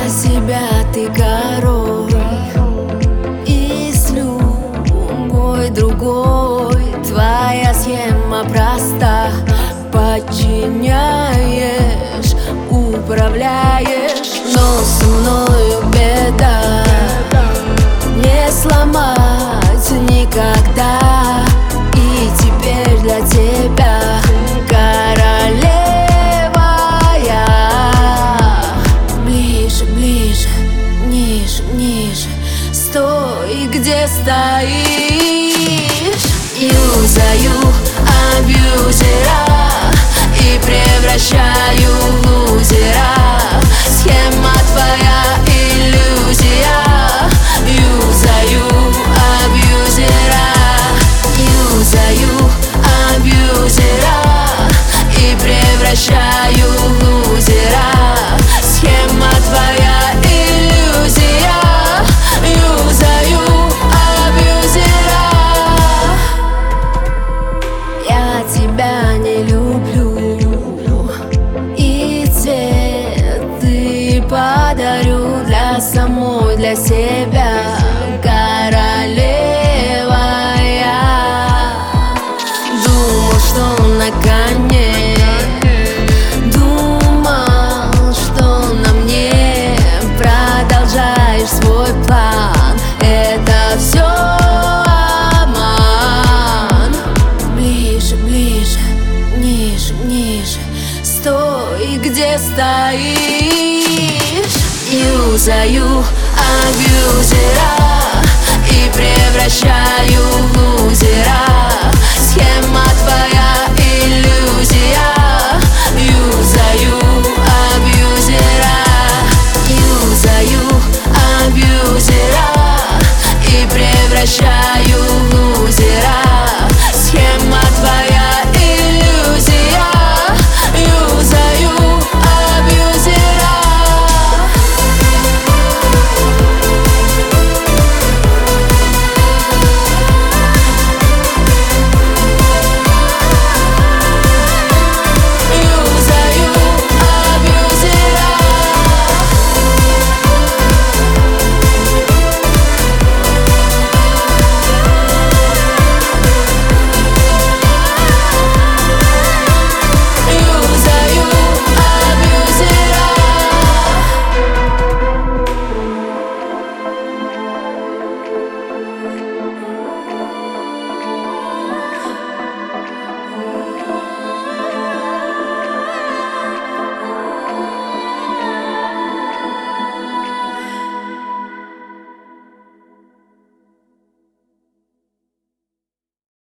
себя ты король, и с любой другой твоя схема проста. Подчиняешь, управляешь, но со мною беда. Не сломать никогда, и теперь для тебя королева я. Ближе, ближе, ниже, ниже, стой, где стоишь. Юзаю абьюзера и превращаю в лузера. Схема твоя иллюзия. Юзаю абьюзера, юзаю абьюзера и превращаю в лузера. Схема твоя иллюзия. Юзаю абьюзера. Я тебя не люблю, и цветы подарю для самой, для себя. Королева я. Думал, что на коне, думал, что на мне. Продолжаешь свой план, это все обман. Ближе, ближе, ниже, ниже, стой, где стоишь. Юзаю абьюзера и превращаю в лузера. Схема твоя